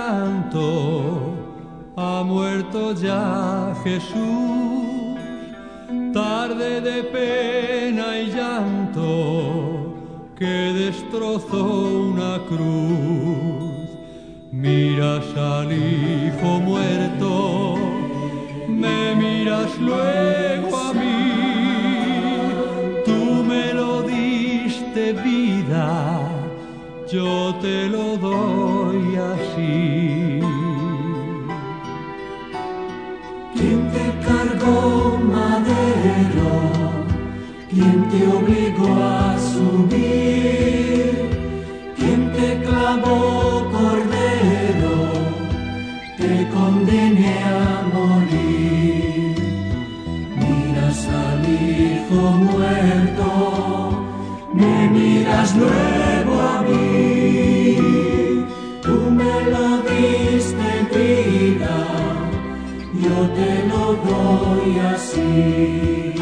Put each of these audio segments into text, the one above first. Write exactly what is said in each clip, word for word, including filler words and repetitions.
llanto, ha muerto ya Jesús. Tarde de pena y llanto que destrozó una cruz. Miras al Hijo muerto, me miras luego a mí. Tú me lo diste vida, yo te lo doy así. ¿Quién te cargó madero? ¿Quién te obligó a subir? ¿Quién te clavó cordero? Te condené a morir. Miras al Hijo muerto, me miras luego a mí. Tú me lo diste vida, yo te lo doy así.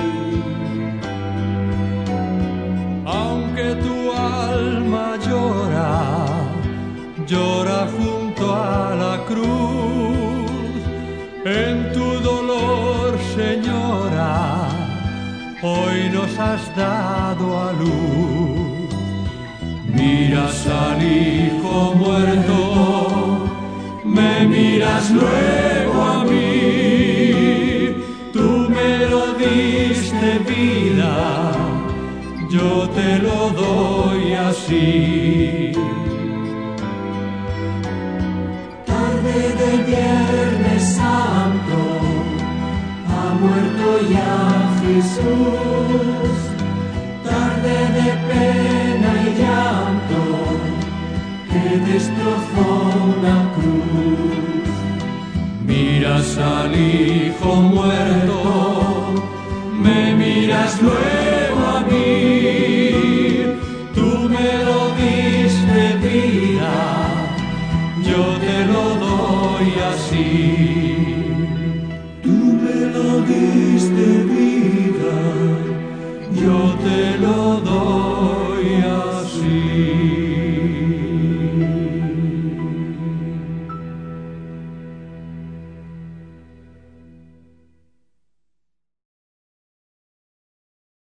Aunque tu alma llora, llora junto a la cruz. En tu dolor, Señora, hoy nos has dado a luz. Miras al Hijo muerto, me miras luego a mí. Tú me lo diste vida, yo te lo doy así. Tarde de Viernes Santo, ha muerto ya Jesús. Tarde de pena y llanto que destrozó una cruz. Miras al Hijo muerto, me miras luego a mí. Tú me lo diste vida, yo te lo doy así.